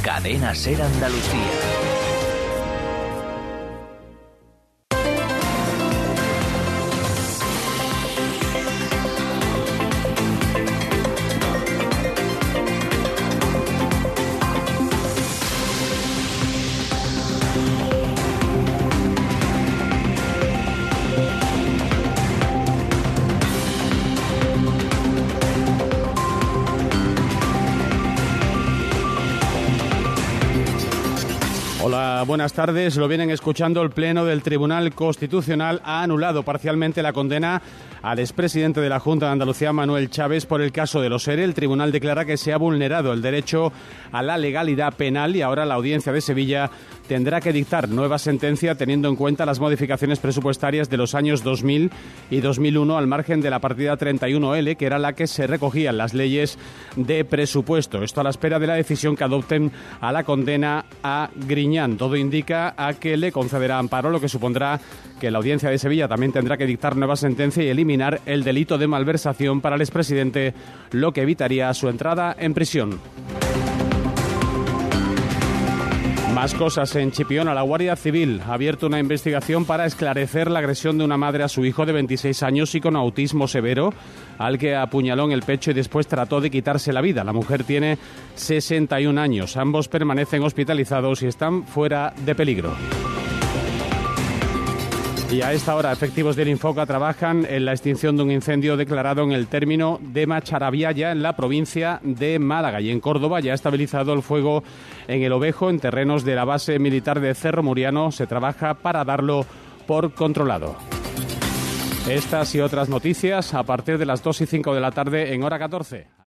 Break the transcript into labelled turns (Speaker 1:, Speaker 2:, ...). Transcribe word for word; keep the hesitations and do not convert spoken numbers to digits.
Speaker 1: Cadena Ser Andalucía.
Speaker 2: Hola, buenas tardes. Lo vienen escuchando. El Pleno del Tribunal Constitucional ha anulado parcialmente la condena al expresidente de la Junta de Andalucía, Manuel Chaves, por el caso de los ERE. El tribunal declara que se ha vulnerado el derecho a la legalidad penal y ahora la Audiencia de Sevilla tendrá que dictar nueva sentencia teniendo en cuenta las modificaciones presupuestarias de los años dos mil y dos mil uno al margen de la partida treinta y uno ele, que era la que se recogía en las leyes de presupuesto. Esto a la espera de la decisión que adopten a la condena a Griñán. Todo indica a que le concederá amparo, lo que supondrá que la Audiencia de Sevilla también tendrá que dictar nueva sentencia y eliminar el delito de malversación para el expresidente, lo que evitaría su entrada en prisión. Más cosas en Chipiona. La Guardia Civil ha abierto una investigación para esclarecer la agresión de una madre a su hijo de veintiséis años y con autismo severo, al que apuñaló en el pecho y después trató de quitarse la vida. La mujer tiene sesenta y un años. Ambos permanecen hospitalizados y están fuera de peligro. Y a esta hora, efectivos del Infoca trabajan en la extinción de un incendio declarado en el término de Macharabiaya, en la provincia de Málaga. Y en Córdoba ya ha estabilizado el fuego en el Ovejo, en terrenos de la base militar de Cerro Muriano. Se trabaja para darlo por controlado. Estas y otras noticias a partir de las dos y cinco de la tarde en hora catorce.